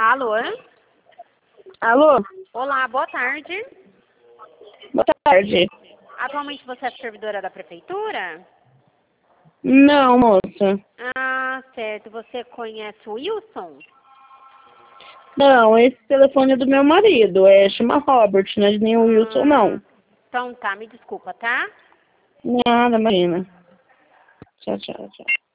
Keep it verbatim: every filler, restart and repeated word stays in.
Alô? Alô? Olá, boa tarde. Boa tarde. Atualmente você é servidora da prefeitura? Não, moça. Ah, certo. Você conhece o Wilson? Não, esse telefone é do meu marido. É, chama Robert, não é de nenhum Wilson, Ah, não. então tá, me desculpa, tá? Nada, imagina. Tchau, tchau, tchau.